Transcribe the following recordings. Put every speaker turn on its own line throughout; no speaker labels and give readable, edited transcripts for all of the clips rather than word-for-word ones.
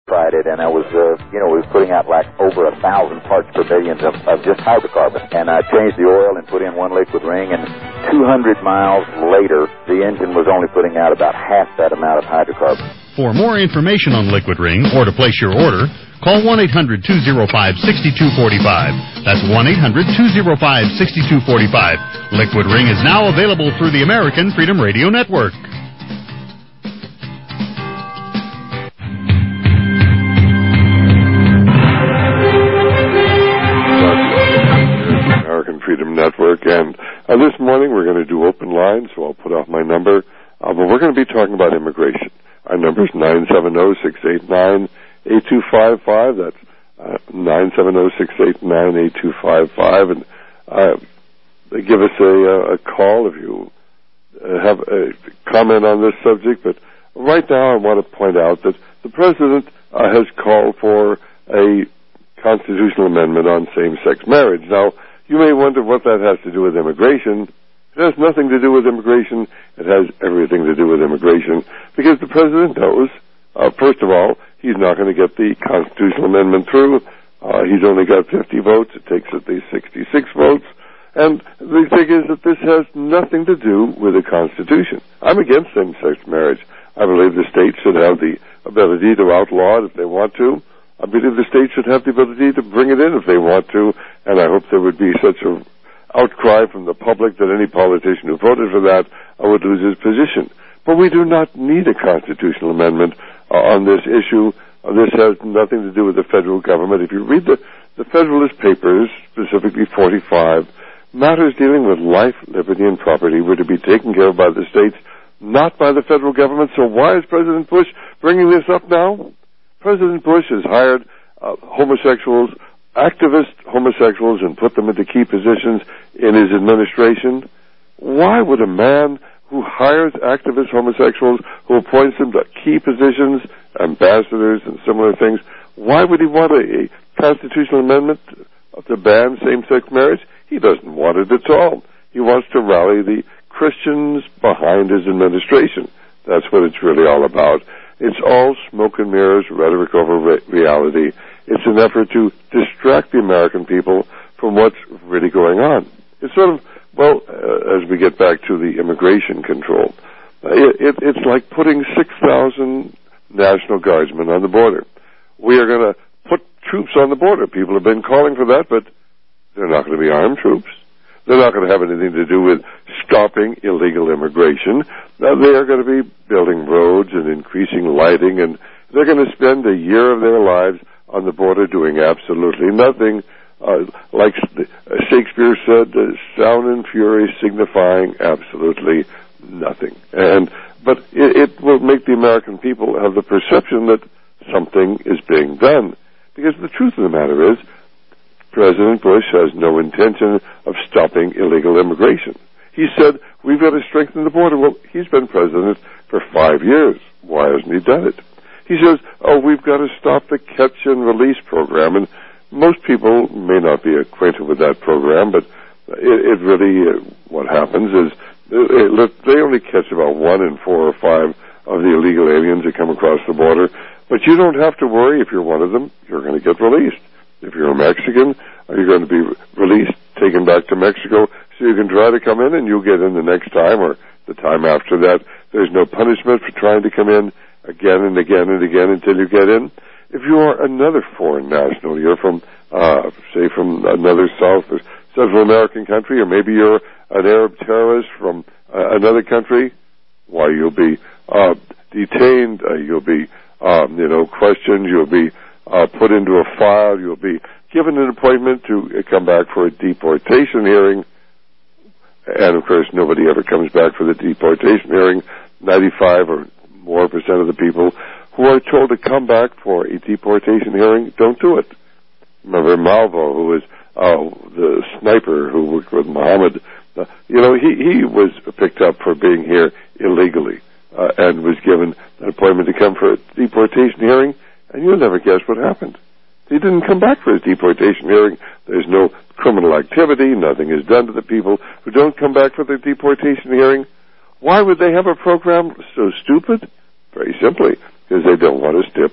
tried it, and I was, we was putting out like over 1,000 parts per billion of just hydrocarbon. And I changed the oil and put in one liquid ring, and 200 miles later, the engine was only putting out about half that amount of hydrocarbon.
For more information on Liquid Ring or to place your order, call 1-800-205-6245. That's 1-800-205-6245. Liquid Ring is now available through the American Freedom Radio Network.
Network, and this morning we're going to do open lines, so I'll put off my number, but we're going to be talking about immigration. Our number is 970-689-8255. That's 970-689-8255, and give us a call if you have a comment on this subject. But right now I want to point out that the President has called for a constitutional amendment on same-sex marriage. Now, you may wonder what that has to do with immigration. It has nothing to do with immigration. It has everything to do with immigration, because the President knows, first of all, he's not going to get the constitutional amendment through. He's only got 50 votes. It takes at least 66 votes. And the thing is that this has nothing to do with the Constitution. I'm against same-sex marriage. I believe the states should have the ability to outlaw it if they want to. I believe the states should have the ability to bring it in if they want to, and I hope there would be such an outcry from the public that any politician who voted for that would lose his position. But we do not need a constitutional amendment on this issue. This has nothing to do with the federal government. If you read the Federalist Papers, specifically 45, matters dealing with life, liberty, and property were to be taken care of by the states, not by the federal government. So why is President Bush bringing this up now? President Bush has hired homosexuals, activist homosexuals, and put them into key positions in his administration. Why would a man who hires activist homosexuals, who appoints them to key positions, ambassadors and similar things, why would he want a constitutional amendment to ban same-sex marriage? He doesn't want it at all. He wants to rally the Christians behind his administration. That's what it's really all about. It's all smoke and mirrors, rhetoric over reality. It's an effort to distract the American people from what's really going on. It's sort of, as we get back to the immigration control, it's like putting 6,000 National Guardsmen on the border. We are going to put troops on the border. People have been calling for that, but they're not going to be armed troops. They're not going to have anything to do with stopping illegal immigration. Now, they are going to be building roads and increasing lighting, and they're going to spend a year of their lives on the border doing absolutely nothing. Like Shakespeare said, sound and fury signifying absolutely nothing. But it will make the American people have the perception that something is being done. Because the truth of the matter is, President Bush has no intention of stopping illegal immigration. He said, we've got to strengthen the border. Well, he's been president for 5 years. Why hasn't he done it? He says, we've got to stop the catch and release program. And most people may not be acquainted with that program, but it really, what happens is, they only catch about 1 in 4 or 5 of the illegal aliens that come across the border. But you don't have to worry if you're one of them. You're going to get released. If you're a Mexican, you're going to be released, taken back to Mexico, so you can try to come in and you'll get in the next time or the time after that. There's no punishment for trying to come in again and again and again until you get in. If you are another foreign national, you're from, say, from another South or Central American country, or maybe you're an Arab terrorist from another country, why, you'll be detained, you'll be, questioned, you'll be put into a file, you'll be given an appointment to come back for a deportation hearing, and of course nobody ever comes back for the deportation hearing. 95 or more % of the people who are told to come back for a deportation hearing don't do it. Remember Malvo, who was the sniper who worked with Muhammad, he was picked up for being here illegally and was given an appointment to come for a deportation hearing, and you'll never guess what happened. He didn't come back for his deportation hearing. There's no criminal activity. Nothing is done to the people who don't come back for their deportation hearing. Why would they have a program so stupid? Very simply, because they don't want to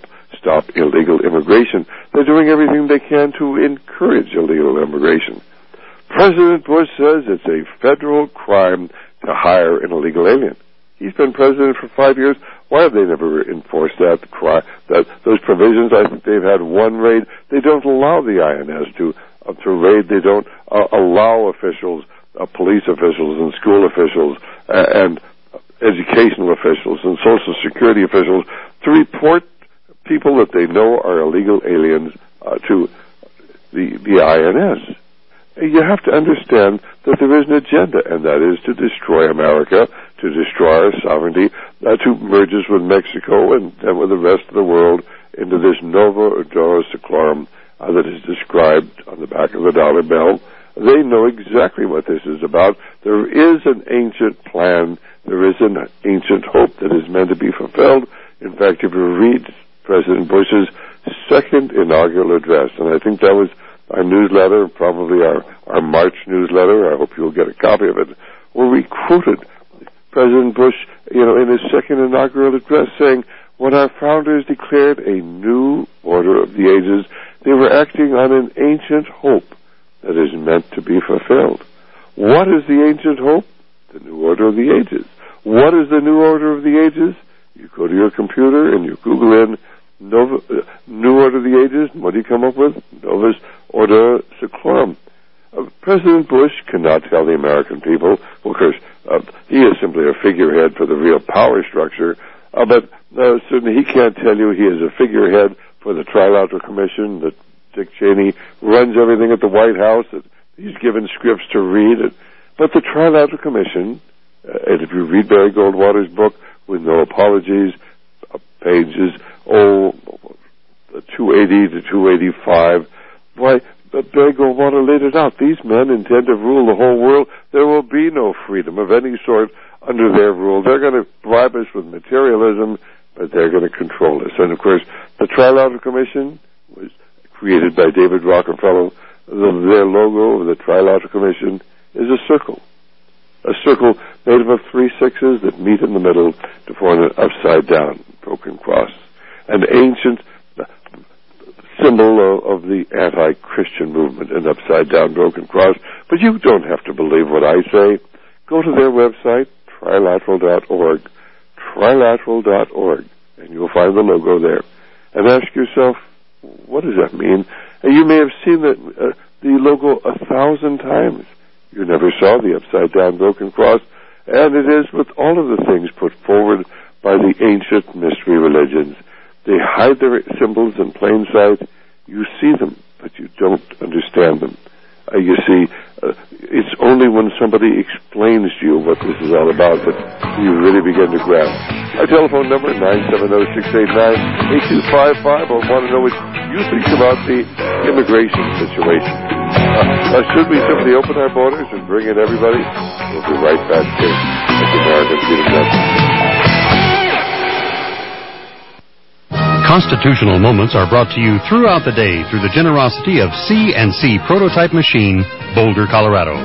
stop illegal immigration. They're doing everything they can to encourage illegal immigration. President Bush says it's a federal crime to hire an illegal alien. He's been president for 5 years. Why have they never enforced those provisions? I think they've had one raid. They don't allow the INS to raid. They don't allow officials, police officials and school officials and educational officials and Social Security officials to report people that they know are illegal aliens to the INS. You have to understand that there is an agenda, and that is to destroy America, to destroy our sovereignty, to merge us with Mexico and then with the rest of the world into this Nova Ordora Seclorum that is described on the back of the dollar bill. They know exactly what this is about. There is an ancient plan. There is an ancient hope that is meant to be fulfilled. In fact, if you read President Bush's second inaugural address, and I think that was our newsletter, probably our March newsletter, I hope you'll get a copy of it, where we quoted President Bush, in his second inaugural address saying, when our founders declared a new order of the ages, they were acting on an ancient hope that is meant to be fulfilled. What is the ancient hope? The new order of the ages. What is the new order of the ages? You go to your computer and you Google in New Order of the Ages, and what do you come up with? Novus Ordo Seclorum. President Bush cannot tell the American people, well, of course, he is simply a figurehead for the real power structure, but certainly he can't tell you he is a figurehead for the Trilateral Commission, that Dick Cheney runs everything at the White House, that he's given scripts to read. But the Trilateral Commission, and if you read Barry Goldwater's book, with no apologies, pages 280 to 285, why, Barry Goldwater laid it out. These men intend to rule the whole world. There will be no freedom of any sort under their rule. They're going to bribe us with materialism, but they're going to control us. And, of course, the Trilateral Commission was created by David Rockefeller. Their logo of the Trilateral Commission is a circle made up of 3 sixes that meet in the middle to form an upside-down broken cross, an ancient symbol of the anti-Christian movement, an upside-down broken cross. But you don't have to believe what I say. Go to their website, trilateral.org, and you'll find the logo there. And ask yourself, what does that mean? And you may have seen the logo 1,000 times. You never saw the upside-down broken cross. And it is with all of the things put forward by the ancient mystery religions. They hide their symbols in plain sight. You see them, but you don't understand them. You see, it's only when somebody explains to you what this is all about that you really begin to grasp. Our telephone number, 970-689-8255. I want to know what you think about the immigration situation. Should we simply open our borders and bring in everybody? We'll be right back here at the American Freedom Network.
Constitutional Moments are brought to you throughout the day through the generosity of C&C Prototype Machine, Boulder, Colorado.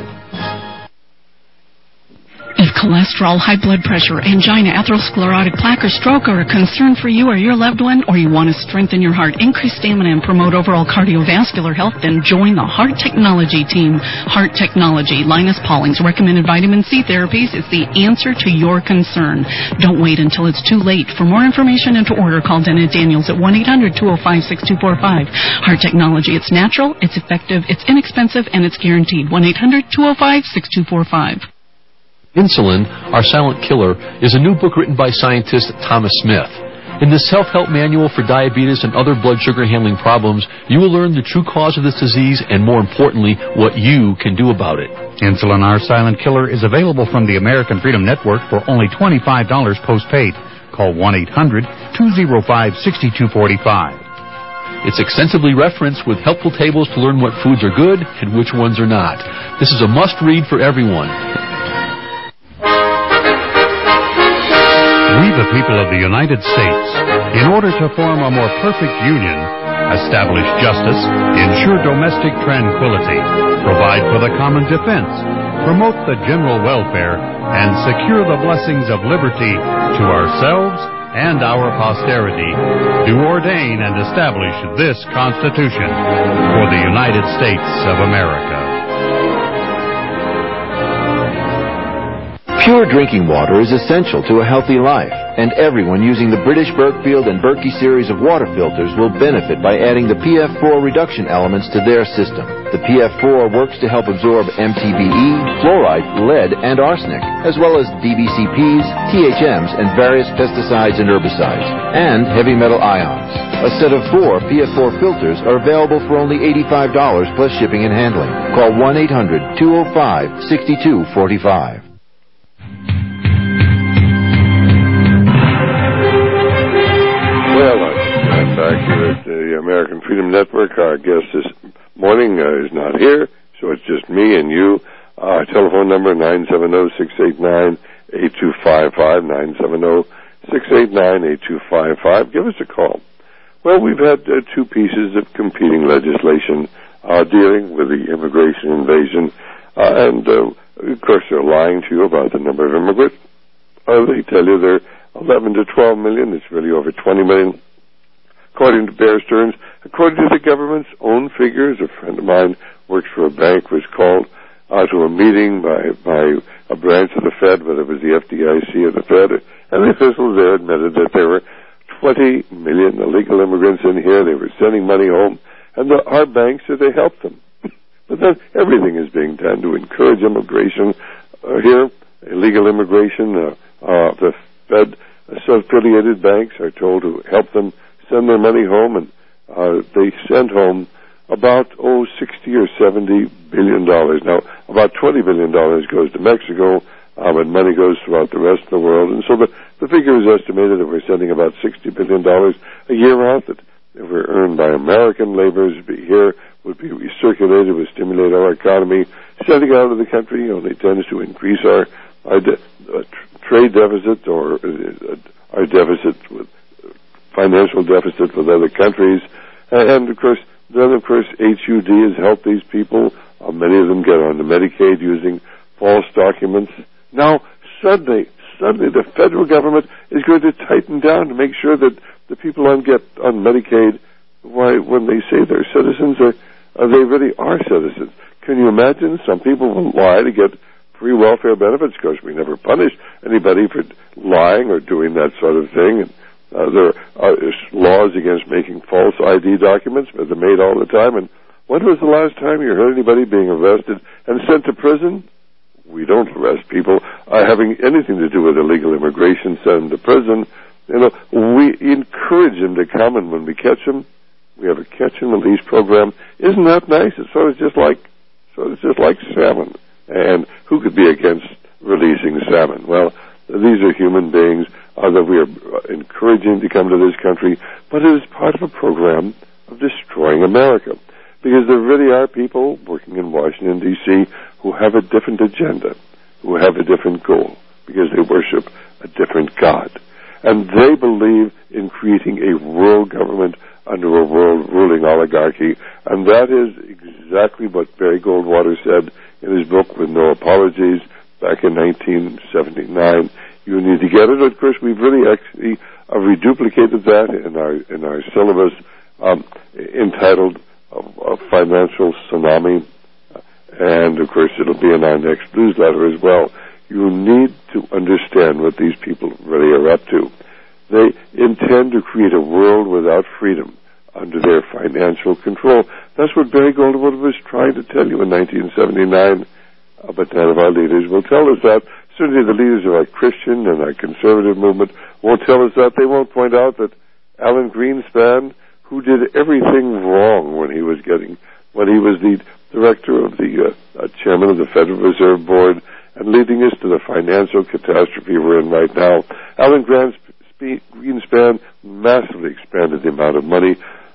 If cholesterol, high blood pressure, angina, atherosclerotic plaque, or stroke are a concern for you or your loved one, or you want to strengthen your heart, increase stamina, and promote overall cardiovascular health, then join the Heart Technology team. Heart Technology, Linus Pauling's recommended vitamin C therapies is the answer to your concern. Don't wait until it's too late. For more information and to order, call Dennett Daniels at 1-800-205-6245. Heart Technology, it's natural, it's effective, it's inexpensive, and it's guaranteed. 1-800-205-6245.
Insulin, Our Silent Killer, is a new book written by scientist Thomas Smith. In this self-help manual for diabetes and other blood sugar handling problems, you will learn the true cause of this disease and, more importantly, what you can do about it.
Insulin, Our Silent Killer is available from the American Freedom Network for only $25 postpaid. Call 1-800-205-6245.
It's extensively referenced with helpful tables to learn what foods are good and which ones are not. This is a must-read for everyone.
We, the people of the United States, in order to form a more perfect union, establish justice, ensure domestic tranquility, provide for the common defense, promote the general welfare, and secure the blessings of liberty to ourselves and our posterity, do ordain and establish this Constitution for the United States of America.
Pure drinking water is essential to a healthy life, and everyone using the British Berkfield and Berkey series of water filters will benefit by adding the PF4 reduction elements to their system. The PF4 works to help absorb MTBE, fluoride, lead, and arsenic, as well as DBCPs, THMs, and various pesticides and herbicides, and heavy metal ions. A set of 4 PF4 filters are available for only $85 plus shipping and handling. Call 1-800-205-6245.
Well, I'm back here at the American Freedom Network. Our guest this morning is not here, so it's just me and you. Our telephone number, 970-689-8255, 970-689-8255. Give us a call. Well, we've had 2 pieces of competing legislation dealing with the immigration invasion, and of course they're lying to you about the number of immigrants. They tell you they're 11 to 12 million. It's really over 20 million. According to Bear Stearns, according to the government's own figures, a friend of mine works for a bank, was called to a meeting by a branch of the Fed, whether it was the FDIC or the Fed, and the officials there admitted that there were 20 million illegal immigrants in here. They were sending money home, and our banks said they helped them. But then everything is being done to encourage immigration here, illegal immigration. The Fed affiliated banks are told to help them send their money home, and they sent home about 60 or 70 billion dollars. Now, about $20 billion goes to Mexico, but money goes throughout the rest of the world, and so the figure is estimated that we're sending about $60 billion a year out that, if we're earned by American laborers here, would be recirculated, would stimulate our economy. Sending out of the country only tends to increase our trade deficit, or our deficit with financial deficit with other countries, and of course HUD has helped these people. Many of them get onto Medicaid using false documents. Now suddenly the federal government is going to tighten down to make sure that the people get on Medicaid, when they say they're citizens, they really are citizens. Can you imagine? Some people will lie to get free welfare benefits. Of course, we never punish anybody for lying or doing that sort of thing. And there are laws against making false ID documents, but they're made all the time. And when was the last time you heard anybody being arrested and sent to prison? We don't arrest people having anything to do with illegal immigration, send them to prison. We encourage them to come, and when we catch them, we have a catch and release program. Isn't that nice? It's sort of just like salmon. And who could be against releasing salmon? Well, these are human beings that we are encouraging to come to this country, but it is part of a program of destroying America. Because there really are people working in Washington, D.C. who have a different agenda, who have a different goal, because they worship a different God. And they believe in creating a world government under a world ruling oligarchy. And that is exactly what Barry Goldwater said in his book With No Apologies back in 1979. You need to get it. Of course, we've really actually reduplicated that in our syllabus entitled Financial Tsunami. And, of course, it'll be in our next newsletter as well. You need to understand what these people really are up to. They intend to create a world without freedom under their financial control. That's what Barry Goldwater was trying to tell you in 1979, but none of our leaders will tell us that. Certainly the leaders of our Christian and our conservative movement won't tell us that. They won't point out that Alan Greenspan, who did everything wrong when he was the director of the chairman of the Federal Reserve Board and leading us to the financial catastrophe we're in right now. Alan Greenspan massively expanded the amount of money.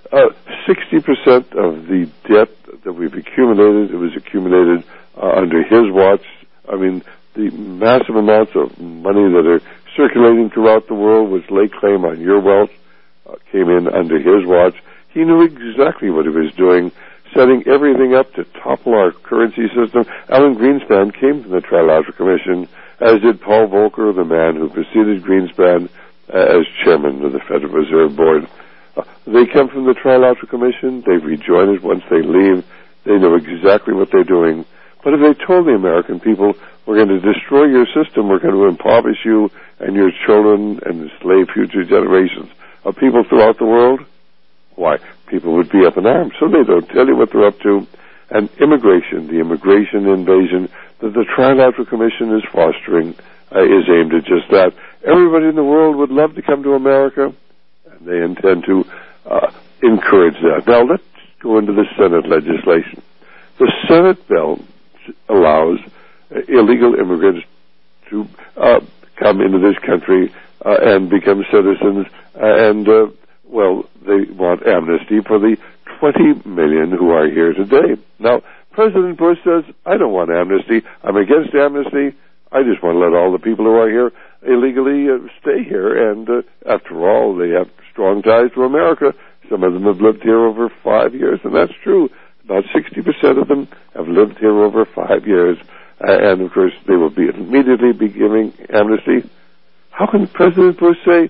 60% of the debt that we've accumulated, it was accumulated under his watch. I mean, the massive amounts of money that are circulating throughout the world, which lay claim on your wealth, came in under his watch. He knew exactly what he was doing, setting everything up to topple our currency system. Alan Greenspan came from the Trilateral Commission, as did Paul Volcker, the man who preceded Greenspan, as chairman of the Federal Reserve Board. They come from the Trilateral Commission. They rejoin it once they leave. They know exactly what they're doing. But if they told the American people, we're going to destroy your system, we're going to impoverish you and your children and enslave future generations of people throughout the world, why, people would be up in arms. So they don't tell you what they're up to. And immigration, the immigration invasion that the Trilateral Commission is fostering, is aimed at just that. Everybody in the world would love to come to America, and they intend to encourage that. Now, let's go into the Senate legislation. The Senate bill allows illegal immigrants to come into this country and become citizens, and, they want amnesty for the 20 million who are here today. Now, President Bush says, I don't want amnesty. I'm against amnesty. I just want to let all the people who are here illegally stay here. And after all, they have strong ties to America. Some of them have lived here over 5 years, and that's true. About 60% of them have lived here over 5 years. And, of course, they will immediately be giving amnesty. How can President Bush say,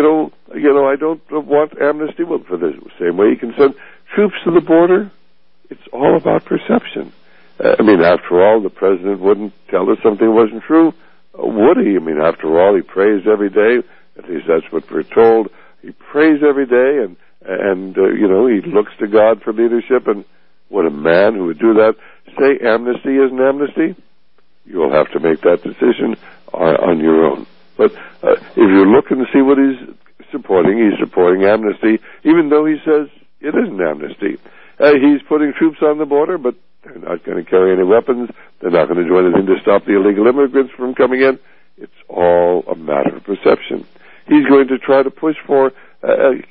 I don't want amnesty? Well, for the same way he can send troops to the border. It's all about perception. After all, the president wouldn't tell us something wasn't true, would he? After all, he prays every day. At least that's what we're told. He prays every day, and he looks to God for leadership. And would a man who would do that say amnesty isn't amnesty? You'll have to make that decision on your own. But if you look and see what he's supporting amnesty, even though he says it isn't amnesty. He's putting troops on the border, but they're not going to carry any weapons. They're not going to do anything to stop the illegal immigrants from coming in. It's all a matter of perception. He's going to try to push for a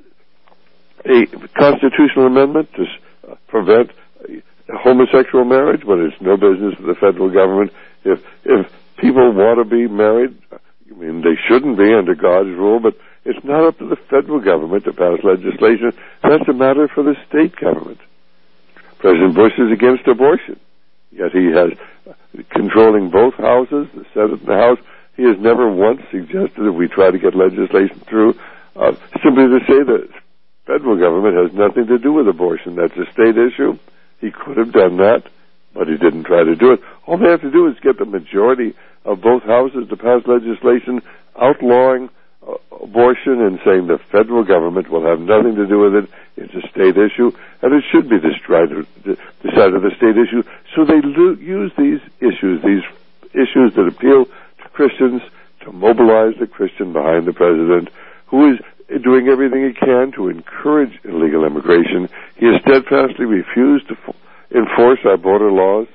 constitutional amendment to prevent homosexual marriage, but it's no business of the federal government. If people want to be married, they shouldn't be under God's rule, but it's not up to the federal government to pass legislation. That's a matter for the state government. President Bush is against abortion, yet he has controlling both houses, the Senate and the House. He has never once suggested that we try to get legislation through simply to say that federal government has nothing to do with abortion. That's a state issue. He could have done that, but he didn't try to do it. All they have to do is get the majority of both houses to pass legislation outlawing abortion and saying the federal government will have nothing to do with it. It's a state issue, and it should be decided a state issue. So they use these issues that appeal to Christians, to mobilize the Christian behind the president, who is doing everything he can to encourage illegal immigration. He has steadfastly refused to enforce our border laws,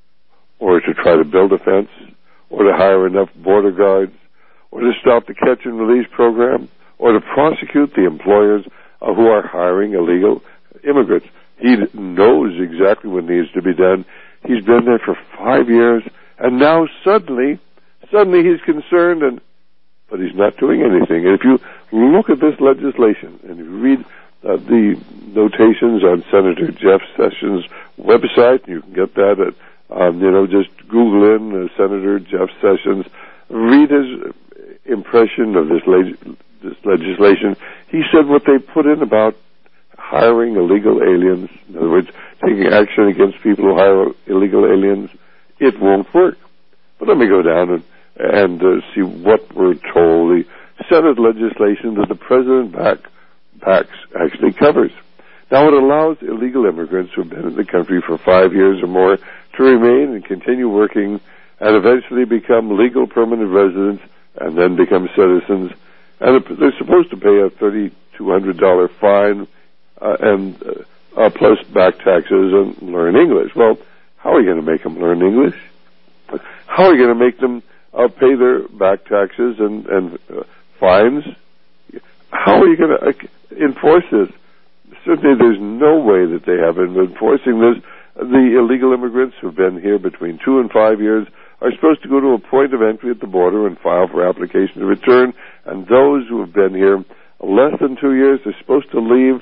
or to try to build a fence, or to hire enough border guards, or to stop the catch and release program, or to prosecute the employers who are hiring illegal immigrants. He knows exactly what needs to be done. He's been there for 5 years, and now suddenly he's concerned, but he's not doing anything. And if you look at this legislation, and you read the notations on Senator Jeff Sessions' website, you can get that at, just Google in Senator Jeff Sessions, read his impression of this legislation. He said what they put in about hiring illegal aliens, in other words, taking action against people who hire illegal aliens, it won't work. But let me go down and see what we're told. The Senate legislation that the president backs actually covers. Now, it allows illegal immigrants who have been in the country for 5 years or more to remain and continue working and eventually become legal permanent residents and then become citizens. And they're supposed to pay a $3,200 fine and plus back taxes and learn English. Well, how are you going to make them learn English? How are you going to make them pay their back taxes and fines? How are you going to enforce this? Certainly there's no way that they have been enforcing this. The illegal immigrants who have been here between 2 and 5 years are supposed to go to a point of entry at the border and file for application to return, and those who have been here less than 2 years are supposed to leave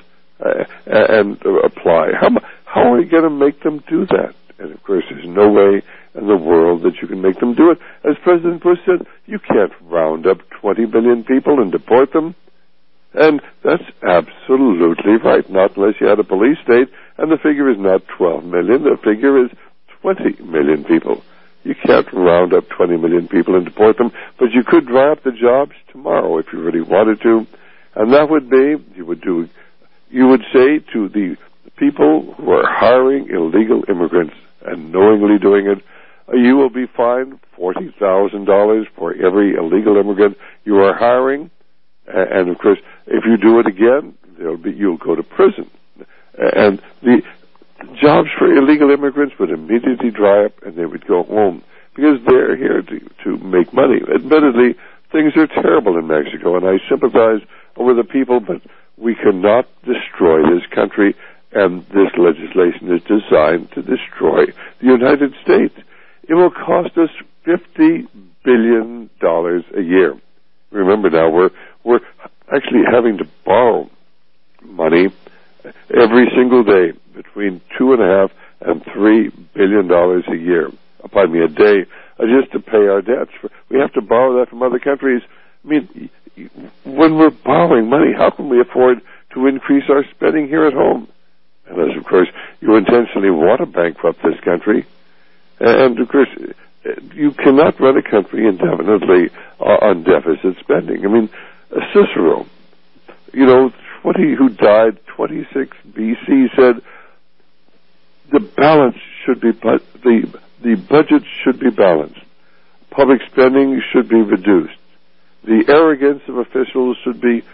and apply. How are you going to make them do that? And, of course, there's no way in the world that you can make them do it. As President Bush said, you can't round up 20 million people and deport them. And that's absolutely right, not unless you had a police state, and the figure is not 12 million, the figure is 20 million people. You can't round up 20 million people and deport them, but you could dry up the jobs tomorrow if you really wanted to, and that would be, you would say to the people who are hiring illegal immigrants and knowingly doing it, you will be fined $40,000 for every illegal immigrant you are hiring, and of course, if you do it again, you'll go to prison. And the jobs for illegal immigrants would immediately dry up, and they would go home because they're here to make money. Admittedly, things are terrible in Mexico, and I sympathize with the people, but we cannot destroy this country, and this legislation is designed to destroy the United States. It will cost us $50 billion a year. Remember now, we're actually having to borrow money every single day between $2.5 and $3 billion a year. Pardon me, a day, just to pay our debts. We have to borrow that from other countries. I mean, when we're borrowing money, how can we afford to increase our spending here at home? Unless, of course, you intentionally want to bankrupt this country. And, of course, you cannot run a country indefinitely on deficit spending. I mean, Cicero, who died 26 BC, said the balance should be the budget should be balanced. Public spending should be reduced. The arrogance of officials should be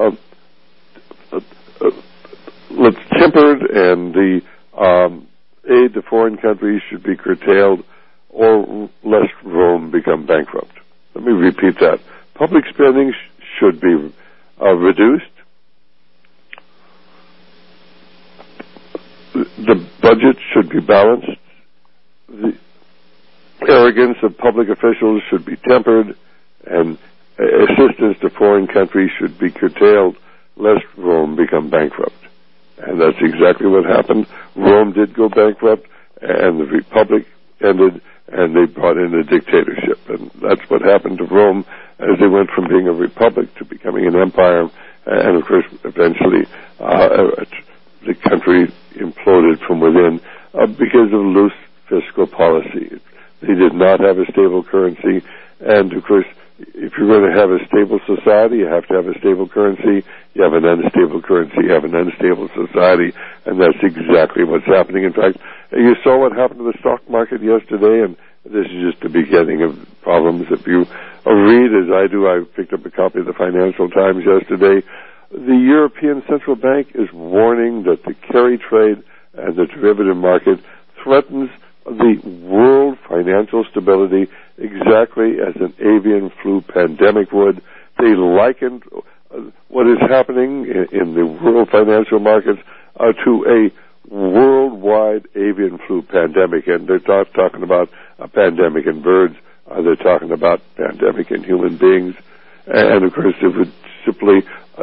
tempered, and the aid to foreign countries should be curtailed, or lest Rome become bankrupt. Let me repeat that. Public spending should be reduced. The budget should be balanced. The arrogance of public officials should be tempered, and assistance to foreign countries should be curtailed, lest Rome become bankrupt. And that's exactly what happened. Rome did go bankrupt, and the Republic ended, and they brought in a dictatorship. And that's what happened to Rome as they went from being a republic to becoming an empire. And, of course, eventually the country imploded from within because of loose fiscal policy. They did not have a stable currency. And, of course, if you're going to have a stable society, you have to have a stable currency. You have an unstable currency, you have an unstable society, and that's exactly what's happening. In fact, you saw what happened to the stock market yesterday, and this is just the beginning of problems. If you read, as I do, I picked up a copy of the Financial Times yesterday, the European Central Bank is warning that the carry trade and the derivative market threatens the world financial stability exactly as an avian flu pandemic would. They likened what is happening in the world financial markets to a worldwide avian flu pandemic. And they're not talking about a pandemic in birds. They're talking about pandemic in human beings. And, of course, it would simply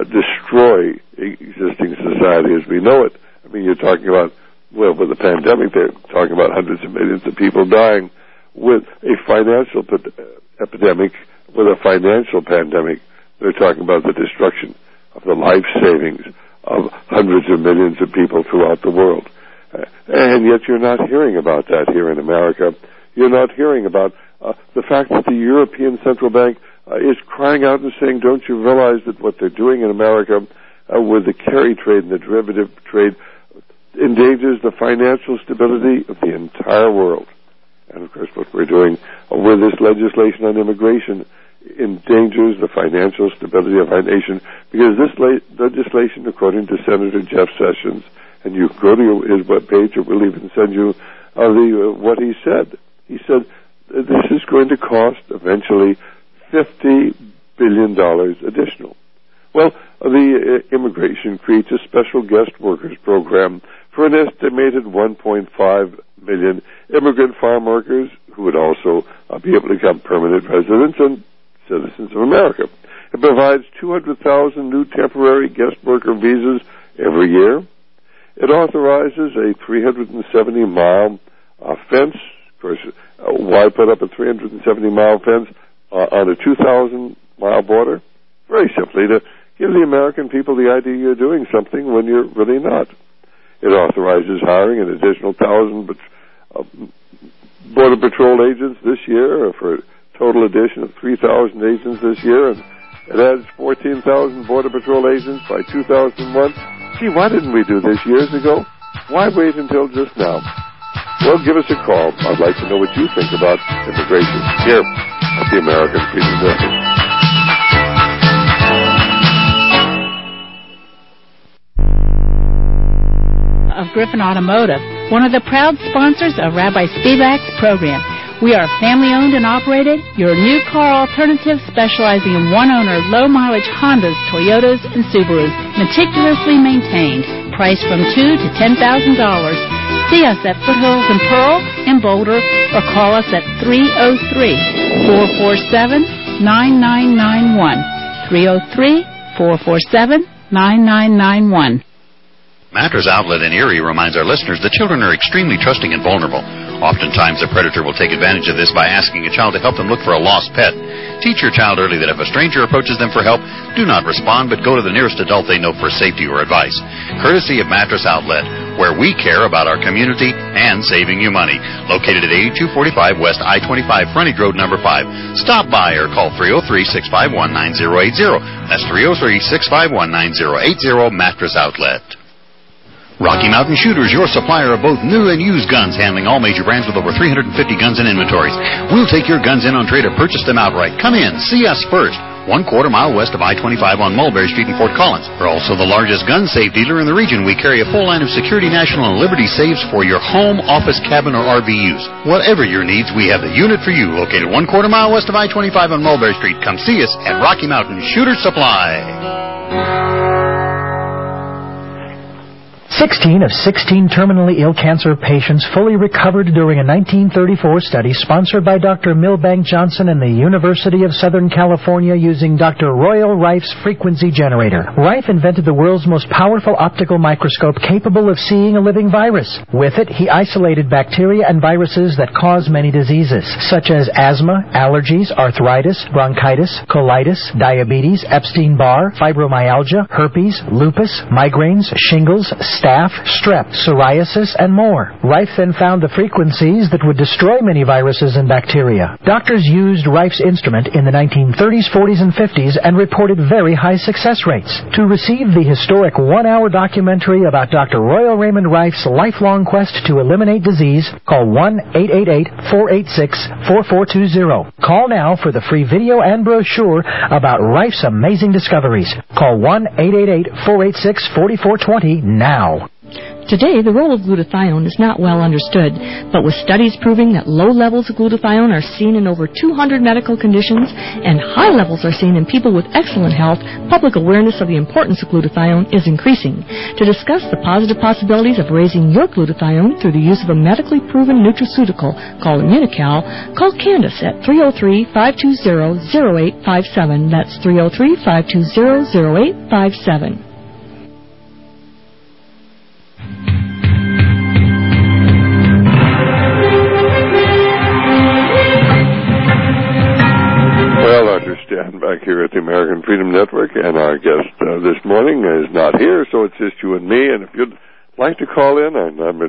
destroy existing society as we know it. I mean, you're talking about, well, with the pandemic, they're talking about hundreds of millions of people dying. With a financial epidemic, with a financial pandemic, they're talking about the destruction of the life savings of hundreds of millions of people throughout the world. And yet you're not hearing about that here in America. You're not hearing about the fact that the European Central Bank is crying out and saying, don't you realize that what they're doing in America with the carry trade and the derivative trade endangers the financial stability of the entire world. And, of course, what we're doing with this legislation on immigration endangers the financial stability of our nation, because this legislation, according to Senator Jeff Sessions, and you go to his webpage, or we'll even send you what he said. He said this is going to cost eventually $50 billion additional. Well, the immigration creates a special guest workers program for an estimated 1.5 million immigrant farm workers who would also be able to become permanent residents and citizens of America. It provides 200,000 new temporary guest worker visas every year. It authorizes a 370-mile fence Of course, why put up a 370-mile fence on a 2,000-mile border? Very simply to give the American people the idea you're doing something when you're really not. It authorizes hiring an additional 1,000 Border Patrol agents this year, for a total addition of 3,000 agents this year, and it adds 14,000 Border Patrol agents by 2001. Gee, why didn't we do this years ago? Why wait until just now? Well, give us a call. I'd like to know what you think about immigration here at the American Freedom Network.
Of Griffin Automotive, one of the proud sponsors of Rabbi Spivak's program. We are family-owned and operated, your new car alternative specializing in one-owner, low-mileage Hondas, Toyotas, and Subarus, meticulously maintained, priced from $2,000 to $10,000. See us at Foothills and Pearl in Boulder or call us at 303-447-9991. 303-447-9991.
Mattress Outlet in Erie reminds our listeners that children are extremely trusting and vulnerable. Oftentimes, a predator will take advantage of this by asking a child to help them look for a lost pet. Teach your child early that if a stranger approaches them for help, do not respond, but go to the nearest adult they know for safety or advice. Courtesy of Mattress Outlet, where we care about our community and saving you money. Located at 8245 West I-25 Frontage Road number 5. Stop by or call 303-651-9080. That's 303-651-9080, Mattress Outlet. Rocky Mountain Shooters, your supplier of both new and used guns, handling all major brands with over 350 guns in inventories. We'll take your guns in on trade or purchase them outright. Come in, see us first. 1/4 mile west of I-25 on Mulberry Street in Fort Collins. We're also the largest gun safe dealer in the region. We carry a full line of Security National and Liberty safes for your home, office, cabin, or RV use. Whatever your needs, we have the unit for you. Located 1/4 mile west of I-25 on Mulberry Street. Come see us at Rocky Mountain Shooter Supply.
16 of 16 terminally ill cancer patients fully recovered during a 1934 study sponsored by Dr. Milbank Johnson and the University of Southern California using Dr. Royal Rife's frequency generator. Rife invented the world's most powerful optical microscope capable of seeing a living virus. With it, he isolated bacteria and viruses that cause many diseases, such as asthma, allergies, arthritis, bronchitis, colitis, diabetes, Epstein-Barr, fibromyalgia, herpes, lupus, migraines, shingles, staph, strep, psoriasis, and more. Rife then found the frequencies that would destroy many viruses and bacteria. Doctors used Rife's instrument in the 1930s, 40s, and 50s and reported very high success rates. To receive the historic one-hour documentary about Dr. Royal Raymond Rife's lifelong quest to eliminate disease, call 1-888-486-4420. Call now for the free video and brochure about Rife's amazing discoveries. Call 1-888-486-4420 now.
Today, the role of glutathione is not well understood, but with studies proving that low levels of glutathione are seen in over 200 medical conditions and high levels are seen in people with excellent health, public awareness of the importance of glutathione is increasing. To discuss the positive possibilities of raising your glutathione through the use of a medically proven nutraceutical called Immunical, call Candace at 303-520-0857. That's 303-520-0857.
Back here at the American Freedom Network, and our guest this morning is not here, so it's just you and me. And if you'd like to call in, our number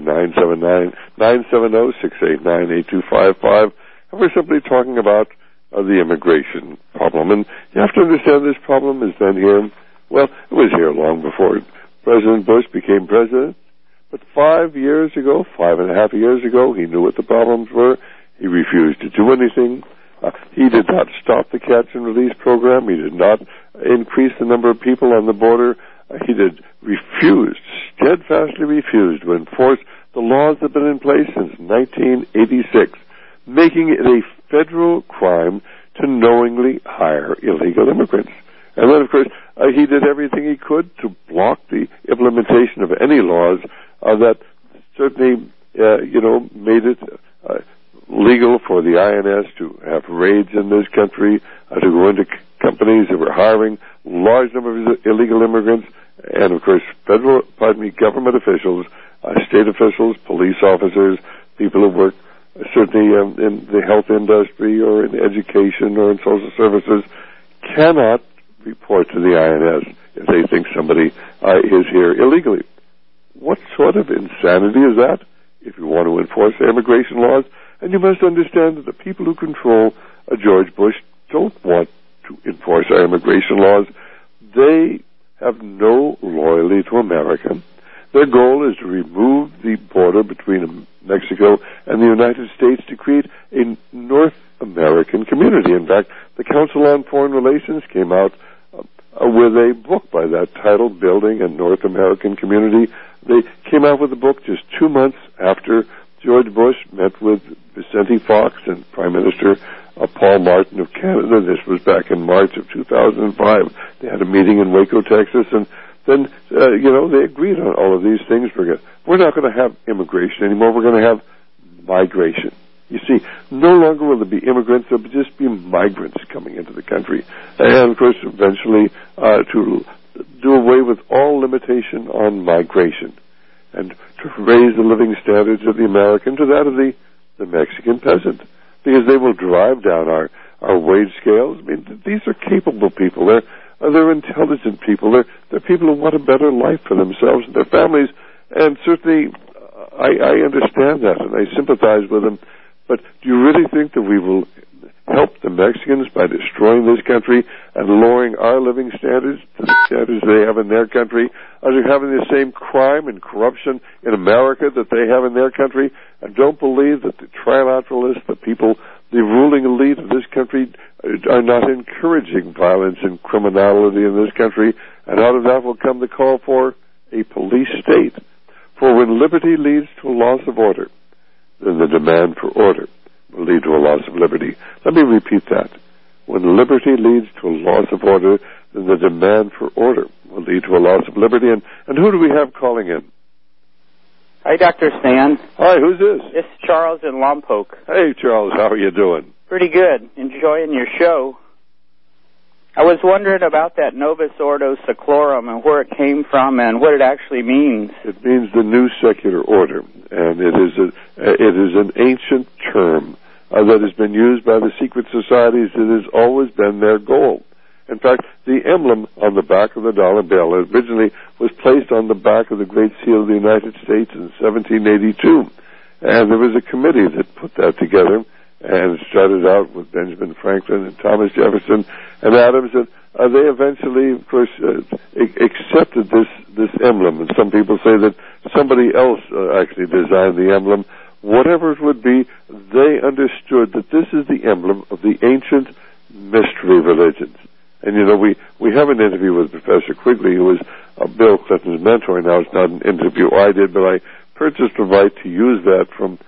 970-689-8255, and we're simply talking about the immigration problem. And you have to understand this problem has been here, well, it was here long before President Bush became president, but 5 years ago, 5.5 years ago, he knew what the problems were. He refused to do anything. He did not stop the catch and release program. He did not increase the number of people on the border. He steadfastly refused to enforce the laws that have been in place since 1986, making it a federal crime to knowingly hire illegal immigrants. And then, of course, he did everything he could to block the implementation of any laws that certainly, made it legal for the INS to have raids in this country, to go into companies that were hiring large numbers of illegal immigrants, and of course government officials, state officials, police officers, people who work certainly in the health industry or in education or in social services, cannot report to the INS if they think somebody is here illegally. What sort of insanity is that if you want to enforce immigration laws? And you must understand that the people who control George Bush don't want to enforce our immigration laws. They have no loyalty to America. Their goal is to remove the border between Mexico and the United States to create a North American community. In fact, the Council on Foreign Relations came out with a book by that title, Building a North American Community. They came out with a book just 2 months after George Bush met with Vicente Fox and Prime Minister Paul Martin of Canada. This was back in March of 2005. They had a meeting in Waco, Texas, and then, they agreed on all of these things. We're not going to have immigration anymore. We're going to have migration. You see, no longer will there be immigrants. There will just be migrants coming into the country. And, of course, eventually to do away with all limitation on migration and to raise the living standards of the American to that of the Mexican peasant, because they will drive down our wage scales. I mean, these are capable people. They're intelligent people. They're people who want a better life for themselves and their families. And certainly, I understand that and I sympathize with them. But do you really think that we will help the Mexicans by destroying this country and lowering our living standards to the standards they have in their country? Are they having the same crime and corruption in America that they have in their country? And don't believe that the trilateralists, the ruling elite of this country, are not encouraging violence and criminality in this country. And out of that will come the call for a police state. For when liberty leads to a loss of order, then the demand for order will lead to a loss of liberty. Let me repeat that. When liberty leads to a loss of order, then the demand for order will lead to a loss of liberty. And who do we have calling in?
Hi, Dr. Stan.
Hi, who's this?
It's Charles in Lompoc.
Hey, Charles, how are you doing?
Pretty good. Enjoying your show. I was wondering about that Novus Ordo Seclorum and where it came from and what it actually means.
It means the new secular order, and it is an ancient term that has been used by the secret societies. It has always been their goal. In fact, the emblem on the back of the dollar bill originally was placed on the back of the Great Seal of the United States in 1782, and there was a committee that put that together. And it started out with Benjamin Franklin and Thomas Jefferson and Adams, and they eventually, of course, accepted this emblem. And some people say that somebody else actually designed the emblem. Whatever it would be, they understood that this is the emblem of the ancient mystery religions. And, we have an interview with Professor Quigley, who was Bill Clinton's mentor. Now, it's not an interview I did, but I purchased the right to use that from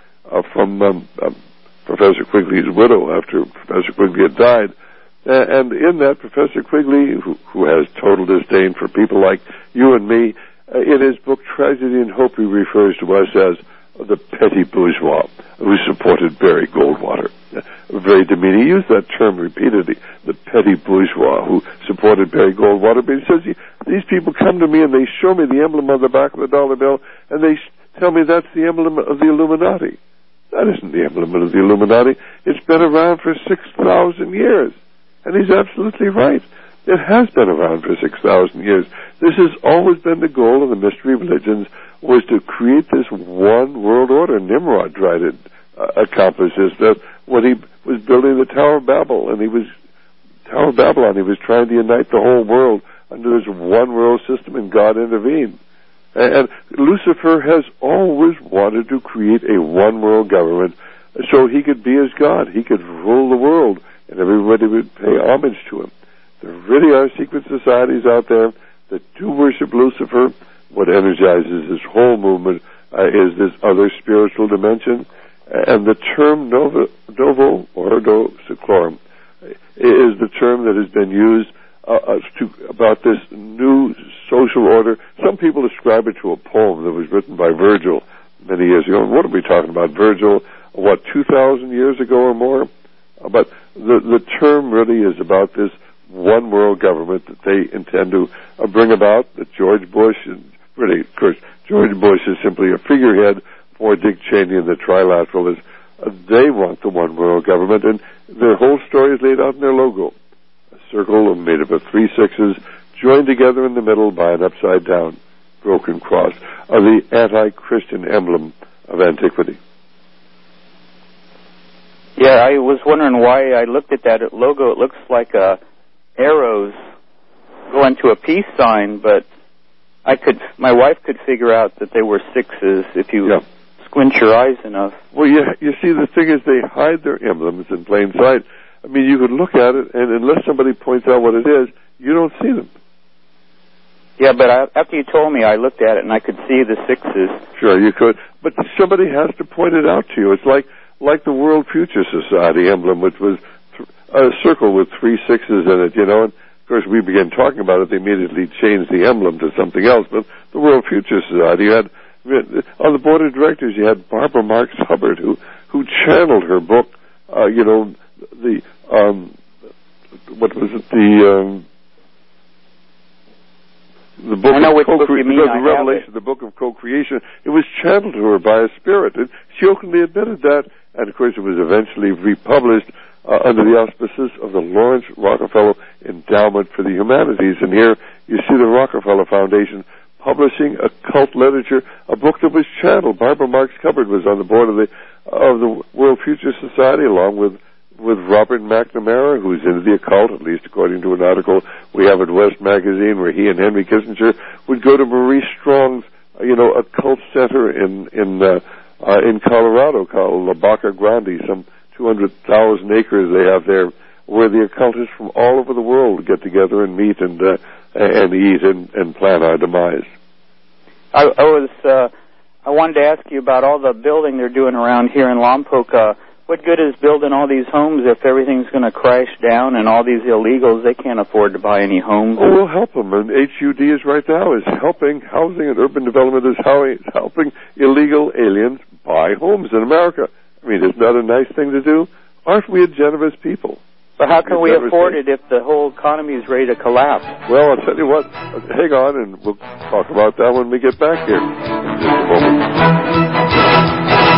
Professor Quigley's widow after Professor Quigley had died. And in that, Professor Quigley, who has total disdain for people like you and me, in his book Tragedy and Hope, he refers to us as the petty bourgeois who supported Barry Goldwater. Very demeaning. He used that term repeatedly, the petty bourgeois who supported Barry Goldwater. But he says, these people come to me and they show me the emblem on the back of the dollar bill, and they tell me that's the emblem of the Illuminati. That isn't the emblem of the Illuminati. It's been around for 6,000 years. And he's absolutely right. It has been around for 6,000 years. This has always been the goal of the mystery religions, was to create this one world order. Nimrod tried to accomplish this. That when he was building the Tower of Babylon, he was trying to unite the whole world under this one world system, and God intervened. And Lucifer has always wanted to create a one-world government so he could be as God. He could rule the world, and everybody would pay homage to him. There really are secret societies out there that do worship Lucifer. What energizes this whole movement is this other spiritual dimension. And the term Novo Ordo Seclorum is the term that has been used about this new social order. Some people ascribe it to a poem that was written by Virgil many years ago. And what are we talking about? Virgil, 2,000 years ago or more? But the term really is about this one world government that they intend to bring about, that George Bush, and really, of course, George Bush is simply a figurehead for Dick Cheney and the Trilateralists They want the one world government, and their whole story is laid out in their logo. A circle made up of 3 sixes joined together in the middle by an upside-down broken cross, the anti-Christian emblem of antiquity.
Yeah, I was wondering why I looked at that logo. It looks like arrows going to a peace sign, but my wife could figure out that they were 6s if you squint your eyes enough.
Well, you see, the thing is they hide their emblems in plain sight. I mean, you could look at it, and unless somebody points out what it is, you don't see them.
Yeah, but after you told me, I looked at it, and I could see the 6s.
Sure, you could. But somebody has to point it out to you. It's like the World Future Society emblem, which was a circle with 3 6s in it, and of course we began talking about it, they immediately changed the emblem to something else. But the World Future Society had, on the board of directors, you had Barbara Marx Hubbard, who channeled her book, the book of Revelation, the book of co-creation. It was channeled to her by a spirit, and she openly admitted that. And of course, it was eventually republished under the auspices of the Lawrence Rockefeller Endowment for the Humanities. And here you see the Rockefeller Foundation publishing occult literature, a book that was channeled. Barbara Marx Hubbard was on the board of the World Future Society, along with Robert McNamara, who's into the occult, at least according to an article we have at West Magazine, where he and Henry Kissinger would go to Maurice Strong's, occult center in Colorado called La Baca Grande, some 200,000 acres they have there, where the occultists from all over the world get together and meet and eat and plan our demise.
I wanted to ask you about all the building they're doing around here in Lompoc. What good is building all these homes if everything's going to crash down and all these illegals, they can't afford to buy any homes?
Oh, we'll help them. And HUD is right now is helping housing and urban development is helping illegal aliens buy homes in America. I mean, isn't that a nice thing to do? Aren't we a generous people?
But how can we afford it if the whole economy is ready to collapse?
Well, I'll tell you what. Hang on, and we'll talk about that when we get back here in just a moment.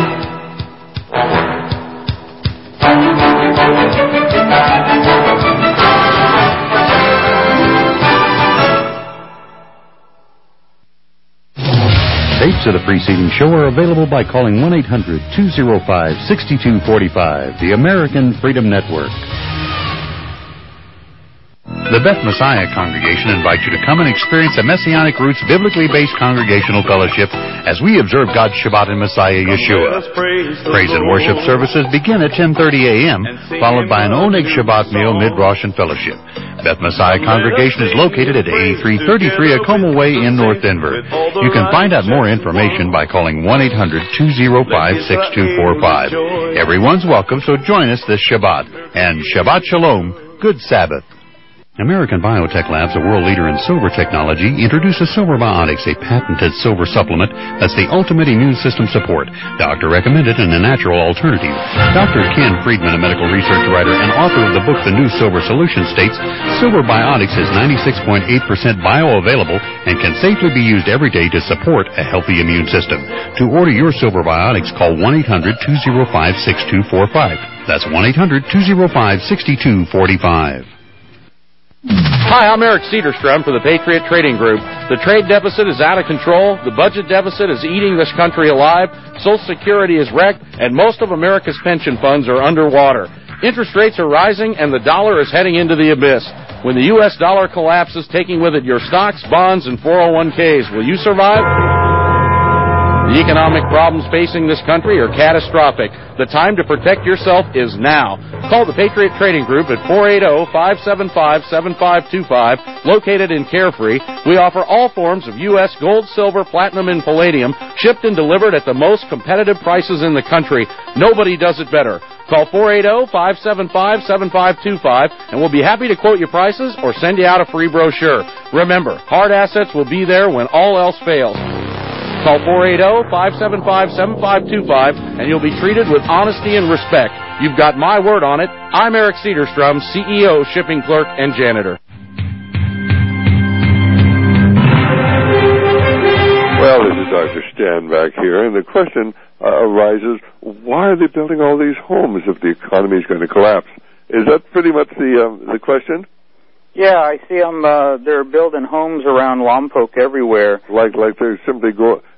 Tapes of the preceding show are available by calling 1-800-205-6245, the American Freedom Network. The Beth Messiah Congregation invites you to come and experience a Messianic Roots biblically based congregational fellowship as we observe God's Shabbat in Messiah Yeshua. Praise and worship services begin at 10:30 a.m., followed by an Oneg Shabbat meal, mid-Rosh, and fellowship. Beth Messiah Congregation is located at 8333 Acoma Way in North Denver. You can find out more information by calling 1-800-205-6245. Everyone's welcome, so join us this Shabbat. And Shabbat Shalom, good Sabbath. American Biotech Labs, a world leader in silver technology, introduces Silver Biotics, a patented silver supplement that's the ultimate immune system support. Doctor recommended and a natural alternative. Dr. Ken Friedman, a medical research writer and author of the book The New Silver Solution, states, Silver Biotics is 96.8% bioavailable and can safely be used every day to support a healthy immune system. To order your Silver Biotics, call 1-800-205-6245. That's 1-800-205-6245.
Hi, I'm Eric Cedarstrom for the Patriot Trading Group. The trade deficit is out of control, the budget deficit is eating this country alive, Social Security is wrecked, and most of America's pension funds are underwater. Interest rates are rising, and the dollar is heading into the abyss. When the U.S. dollar collapses, taking with it your stocks, bonds, and 401ks, will you survive? The economic problems facing this country are catastrophic. The time to protect yourself is now. Call the Patriot Trading Group at 480-575-7525, located in Carefree. We offer all forms of U.S. gold, silver, platinum, and palladium, shipped and delivered at the most competitive prices in the country. Nobody does it better. Call 480-575-7525, and we'll be happy to quote your prices or send you out a free brochure. Remember, hard assets will be there when all else fails. Call 480-575-7525, and you'll be treated with honesty and respect. You've got my word on it. I'm Eric Cedarstrom, CEO, shipping clerk, and janitor.
Well, this is Dr. Stan back here, and the question arises, why are they building all these homes if the economy is going to collapse? Is that pretty much the question?
Yeah, I see them. They're building homes around Lompoc everywhere.
Like they're simply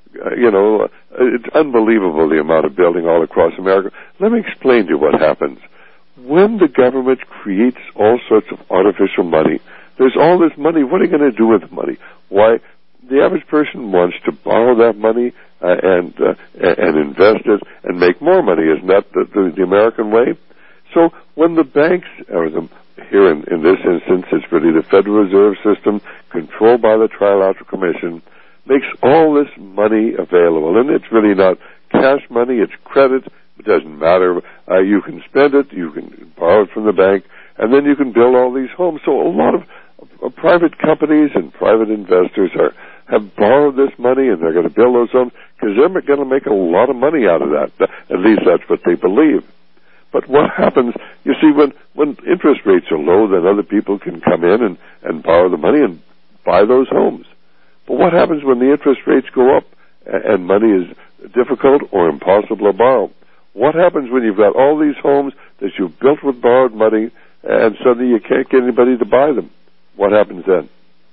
it's unbelievable the amount of building all across America. Let me explain to you what happens. When the government creates all sorts of artificial money, there's all this money. What are you going to do with the money? Why? The average person wants to borrow that money and invest it and make more money. Isn't that the American way? So when the banks, here in this instance, it's really the Federal Reserve System, controlled by the Trilateral Commission, makes all this money available. And it's really not cash money, it's credit. It doesn't matter. You can spend it, you can borrow it from the bank, and then you can build all these homes. So a lot of private companies and private investors have borrowed this money, and they're going to build those homes because they're going to make a lot of money out of that. At least that's what they believe. But what happens, you see, when interest rates are low, then other people can come in and borrow the money and buy those homes. But what happens when the interest rates go up and money is difficult or impossible to borrow? What happens when you've got all these homes that you've built with borrowed money and suddenly you can't get anybody to buy them? What happens then?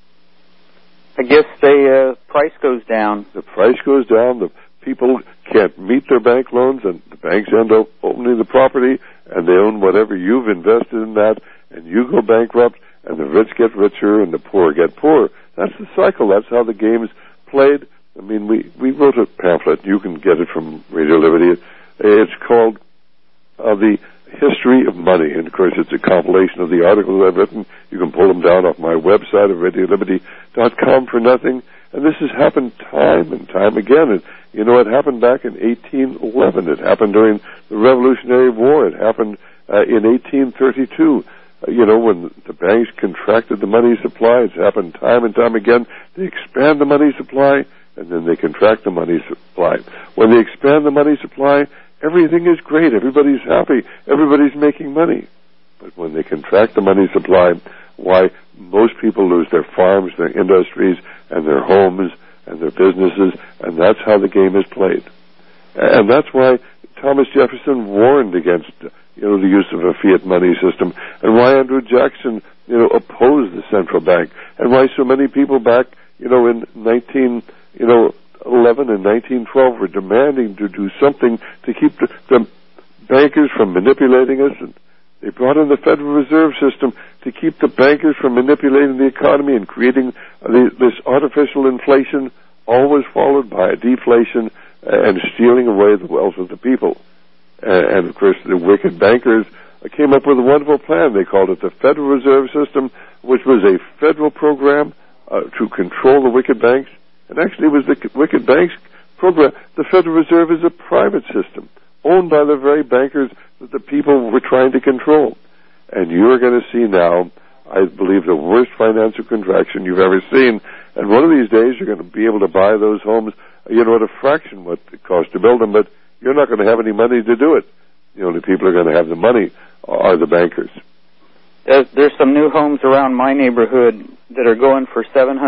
I guess the price goes down.
The price goes down. The people can't meet their bank loans, and the banks end up owning the property, and they own whatever you've invested in that, and you go bankrupt, and the rich get richer, and the poor get poorer. That's the cycle. That's how the game's played. I mean, we wrote a pamphlet. You can get it from Radio Liberty. It's called The History of Money, and of course it's a compilation of the articles I've written. You can pull them down off my website at RadioLiberty.com for nothing. And this has happened time and time again. And, it happened back in 1811. It happened during the Revolutionary War. It happened in 1832. When the banks contracted the money supply, it's happened time and time again. They expand the money supply, and then they contract the money supply. When they expand the money supply, everything is great. Everybody's happy. Everybody's making money. But when they contract the money supply, why, most people lose their farms, their industries, and their homes, and their businesses, and that's how the game is played. And that's why Thomas Jefferson warned against, the use of a fiat money system, and why Andrew Jackson, opposed the central bank, and why so many people back, in 1911 and 1912 were demanding to do something to keep the bankers from manipulating us. And they brought in the Federal Reserve System to keep the bankers from manipulating the economy and creating this artificial inflation, always followed by a deflation and stealing away the wealth of the people. And of course, the wicked bankers came up with a wonderful plan. They called it the Federal Reserve System, which was a federal program to control the wicked banks. And actually, it was the wicked banks program. The Federal Reserve is a private system owned by the very bankers that the people were trying to control. And you're going to see now, I believe, the worst financial contraction you've ever seen. And one of these days, you're going to be able to buy those homes, at a fraction what it costs to build them, but you're not going to have any money to do it. The only people who are going to have the money are the bankers.
There's some new homes around my neighborhood that are going for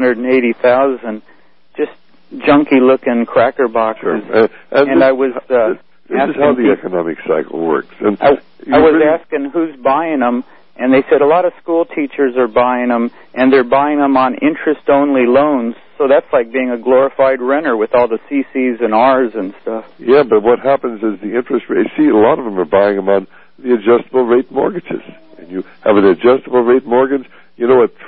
$780,000, just junky-looking cracker boxes.
Sure.
And I was
this is how the economic cycle works. And
I was asking who's buying them, and they said a lot of school teachers are buying them, and they're buying them on interest-only loans. So that's like being a glorified renter with all the CCs and Rs and stuff. Yeah,
but what happens is the interest rate, see, a lot of them are buying them on the adjustable rate mortgages. And you have an adjustable rate mortgage, at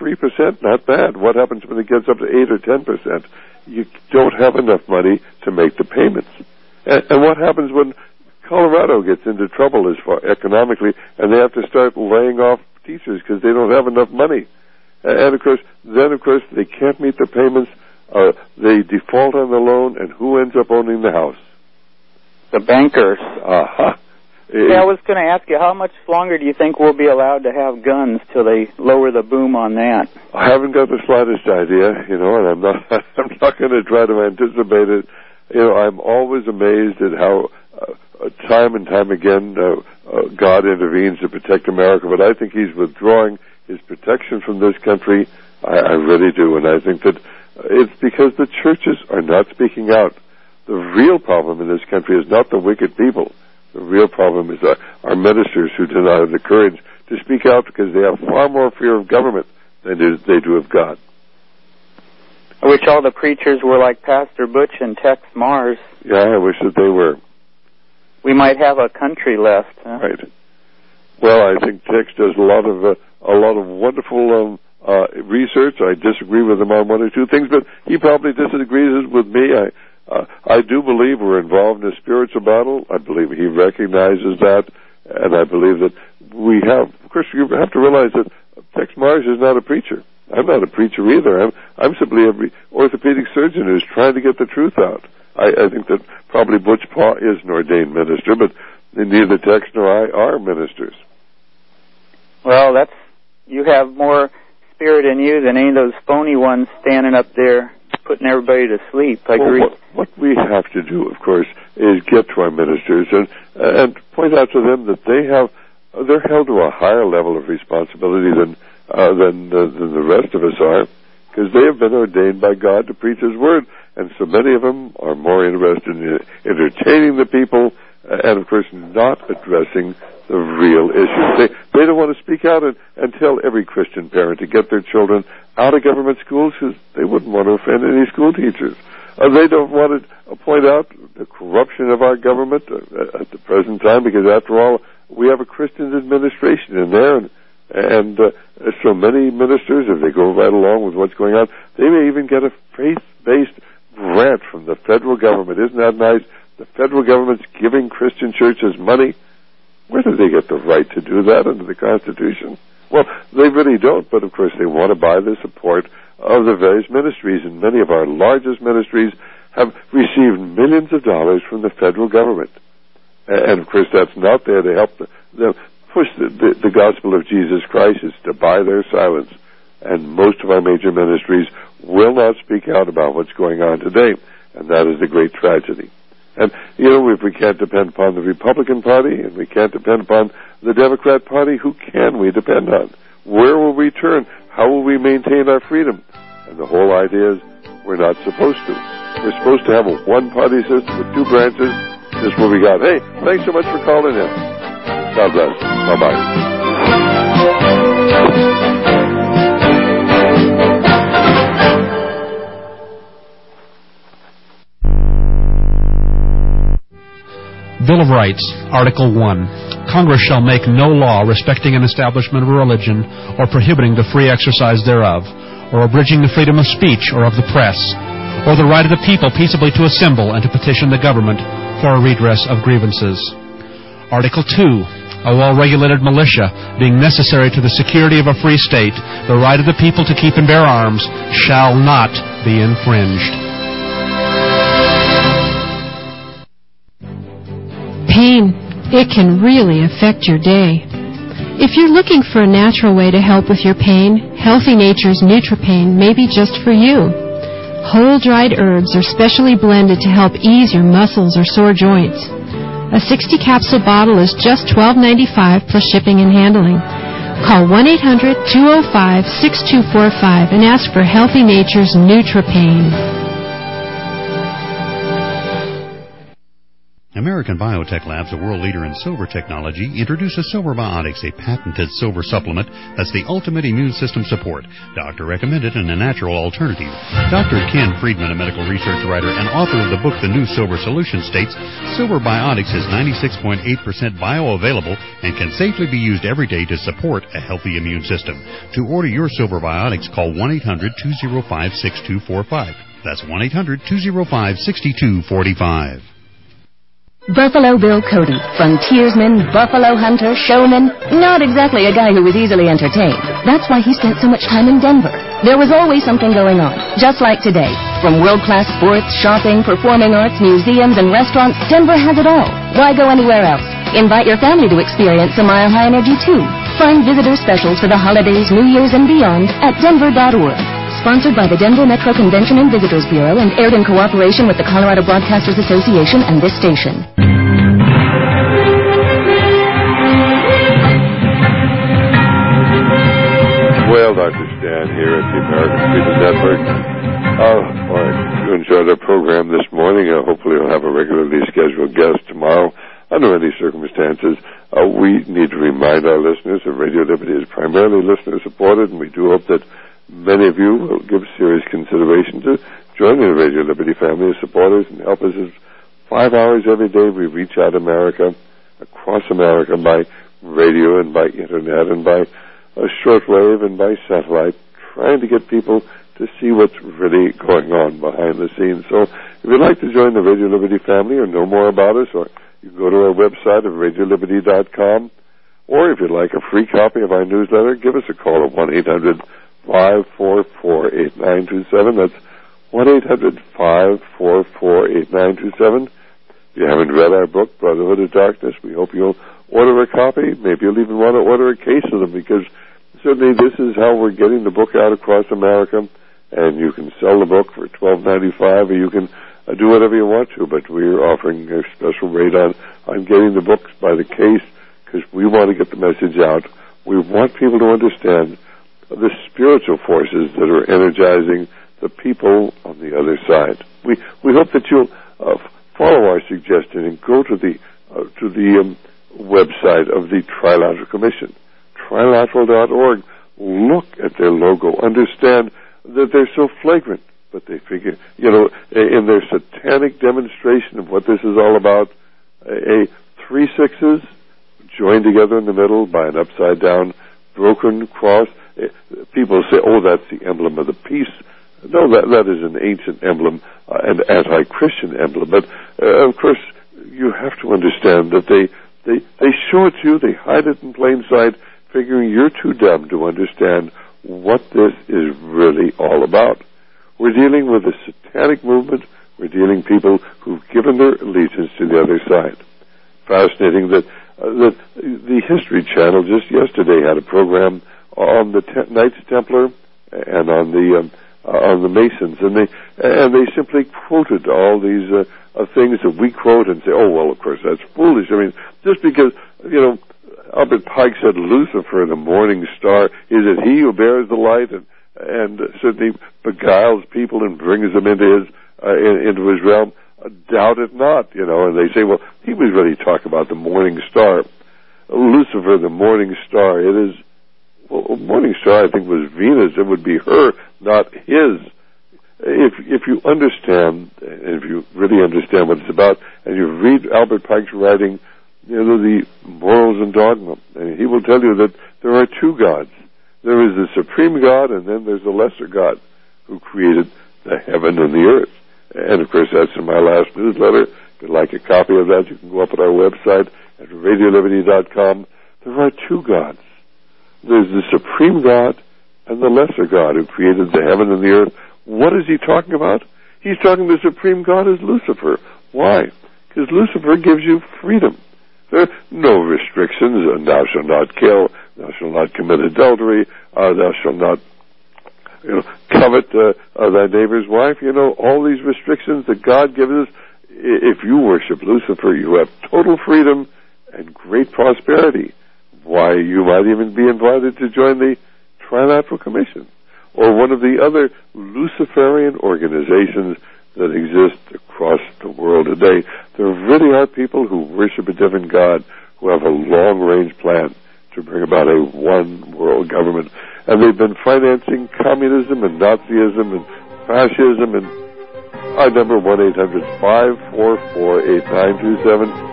3%, not bad. What happens when it gets up to 8 or 10%? You don't have enough money to make the payments. And what happens when Colorado gets into trouble as far economically, and they have to start laying off teachers because they don't have enough money? And of course, they can't meet the payments. They default on the loan, and who ends up owning the house?
The bankers.
Uh-huh.
Yeah, I was going to ask you, how much longer do you think we'll be allowed to have guns till they lower the boom on that?
I haven't got the slightest idea, and I'm not going to try to anticipate it. I'm always amazed at how time and time again God intervenes to protect America, but I think he's withdrawing his protection from this country. I really do, and I think that it's because the churches are not speaking out. the real problem in this country is not the wicked people. The real problem is our ministers who do not have the courage to speak out because they have far more fear of government than they do of God.
I wish all the preachers were like Pastor Butch and Tex Mars.
Yeah, I wish that they were.
We might have a country left. Huh?
Right. Well, I think Tex does a lot of wonderful research. I disagree with him on one or two things, but he probably disagrees with me. I do believe we're involved in a spiritual battle. I believe he recognizes that, and I believe that we have. Of course, you have to realize that Tex Mars is not a preacher. I'm not a preacher either. I'm simply an orthopedic surgeon who's trying to get the truth out. I think that probably Butch Paw is an ordained minister, but neither Tex nor I are ministers.
Well, you have more spirit in you than any of those phony ones standing up there putting everybody to sleep. I agree.
What we have to do, of course, is get to our ministers and point out to them that they're held to a higher level of responsibility than the rest of us are, because they have been ordained by God to preach His word, and so many of them are more interested in entertaining the people and, of course, not addressing the real issues. They don't want to speak out and tell every Christian parent to get their children out of government schools because they wouldn't want to offend any school teachers. They don't want to point out the corruption of our government at the present time, because after all, we have a Christian administration in there, and so many ministers, if they go right along with what's going on, they may even get a faith-based grant from the federal government. Isn't that nice? The federal government's giving Christian churches money. Where do they get the right to do that under the Constitution? Well, they really don't, but of course they want to buy the support of the various ministries, and many of our largest ministries have received millions of dollars from the federal government. And of course that's not there to help them push the gospel of Jesus Christ. Is to buy their silence. And most of our major ministries will not speak out about what's going on today, and that is the great tragedy. And, if we can't depend upon the Republican Party and we can't depend upon the Democrat Party, who can we depend on? Where will we turn? How will we maintain our freedom? And the whole idea is we're not supposed to. We're supposed to have a one-party system with two branches. This is what we got. Hey, thanks so much for calling in. God bless. Bye-bye.
Bill of Rights, Article 1. Congress shall make no law respecting an establishment of a religion or prohibiting the free exercise thereof, or abridging the freedom of speech or of the press, or the right of the people peaceably to assemble and to petition the government for a redress of grievances. Article 2. A well-regulated militia, being necessary to the security of a free state, the right of the people to keep and bear arms shall not be infringed.
Pain, it can really affect your day. If you're looking for a natural way to help with your pain, Healthy Nature's NutriPain may be just for you. Whole dried herbs are specially blended to help ease your muscles or sore joints. A 60-capsule bottle is just $12.95 plus shipping and handling. Call 1-800-205-6245 and ask for Healthy Nature's NutriPain.
American Biotech Labs, a world leader in silver technology, introduces Silver Biotics, a patented silver supplement that's the ultimate immune system support. Doctor recommended and a natural alternative. Dr. Ken Friedman, a medical research writer and author of the book The New Silver Solution, states Silver Biotics is 96.8% bioavailable and can safely be used every day to support a healthy immune system. To order your Silver Biotics, call 1-800-205-6245. That's 1-800-205-6245.
Buffalo Bill Cody, frontiersman, buffalo hunter, showman, not exactly a guy who was easily entertained. That's why he spent so much time in Denver. There was always something going on, just like today. From world-class sports, shopping, performing arts, museums, and restaurants, Denver has it all. Why go anywhere else? Invite your family to experience a Mile High Energy too. Find visitor specials for the holidays, New Year's, and beyond at denver.org. Sponsored by the Denver Metro Convention and Visitors Bureau and aired in cooperation with the Colorado Broadcasters Association and this station.
Well, Dr. Stan here at the American Freedom Network. Oh, boy. you enjoyed our program this morning. Hopefully we'll have a regularly scheduled guest tomorrow. Under any circumstances, we need to remind our listeners that Radio Liberty is primarily listener-supported, and we do hope that many of you will give serious consideration to joining the Radio Liberty family as supporters and help us. 5 hours every day we reach out across America by radio and by internet and by shortwave and by satellite, trying to get people to see what's really going on behind the scenes. So if you'd like to join the Radio Liberty family or know more about us, or you can go to our website at radioliberty.com, or if you'd like a free copy of our newsletter, give us a call at 1-800-544-8927. That's 1-800-544-8927. If you haven't read our book, Brotherhood of Darkness, we hope you'll order a copy. Maybe you'll even want to order a case of them, because certainly this is how we're getting the book out across America, and you can sell the book for $12.95, or you can do whatever you want to, but we're offering a special rate on getting the books by the case, because we want to get the message out. We want people to understand the spiritual forces that are energizing the people on the other side. We hope that you'll follow our suggestion and go to the website of the Trilateral Commission, trilateral.org. Look at their logo. Understand that they're so flagrant, but they figure, in their satanic demonstration of what this is all about, 3 sixes joined together in the middle by an upside-down broken cross. People say, oh, that's the emblem of the peace. No, that is an ancient emblem, an anti-Christian emblem. But, of course, you have to understand that they show it to you, they hide it in plain sight, figuring you're too dumb to understand what this is really all about. We're dealing with a satanic movement. We're dealing with people who've given their allegiance to the other side. Fascinating that the History Channel just yesterday had a program on the Knights Templar and on the Masons, and they simply quoted all these things that we quote and say, oh, well, of course, that's foolish. I mean, just because, Albert Pike said Lucifer, the morning star, is it he who bears the light and certainly beguiles people and brings them into his realm? Doubt it not, and they say, well, he was really talking about the morning star. Lucifer, the morning star, it is, well, morning star, I think, was Venus. It would be her, not his. If you understand, and if you really understand what it's about, and you read Albert Pike's writing, the Morals and Dogma, and he will tell you that there are 2 gods. There is the supreme God, and then there's the lesser God who created the heaven and the earth. And, of course, that's in my last newsletter. If you'd like a copy of that, you can go up at our website at radioliberty.com. There are 2 gods. There's the supreme God and the lesser God who created the heaven and the earth. What is he talking about? He's talking the supreme God is Lucifer. Why? Because Lucifer gives you freedom. There are no restrictions. Thou shalt not kill. Thou shalt not commit adultery. Thou shalt not covet thy neighbor's wife. All these restrictions that God gives us. If you worship Lucifer, you have total freedom and great prosperity. Why, you might even be invited to join the Trilateral Commission or one of the other Luciferian organizations that exist across the world today. There really are people who worship a different God, who have a long-range plan to bring about a one-world government. And they've been financing communism and Nazism and fascism. And our number, 1-800-544-8927.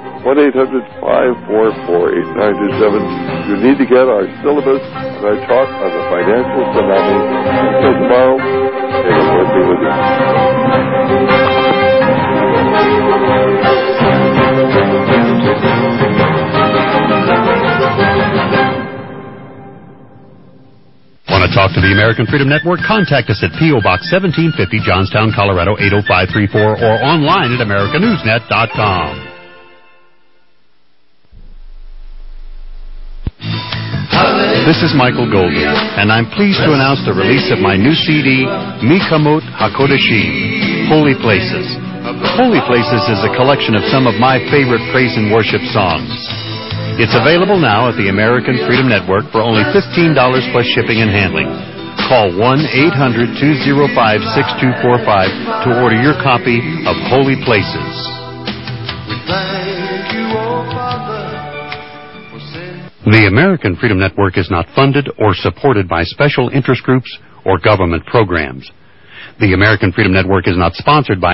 1-800-544-8927. You need to get our syllabus and our talk on the financial tsunami. Until tomorrow, may the Lord be with you.
Want to talk to the American Freedom Network? Contact us at P.O. Box 1750, Johnstown, Colorado 80534, or online at AmericaNewsNet.com. This is Michael Golden, and I'm pleased to announce the release of my new CD, Mikamot HaKodeshi, Holy Places. Holy Places is a collection of some of my favorite praise and worship songs. It's available now at the American Freedom Network for only $15 plus shipping and handling. Call 1-800-205-6245 to order your copy of Holy Places. The American Freedom Network is not funded or supported by special interest groups or government programs. The American Freedom Network is not sponsored by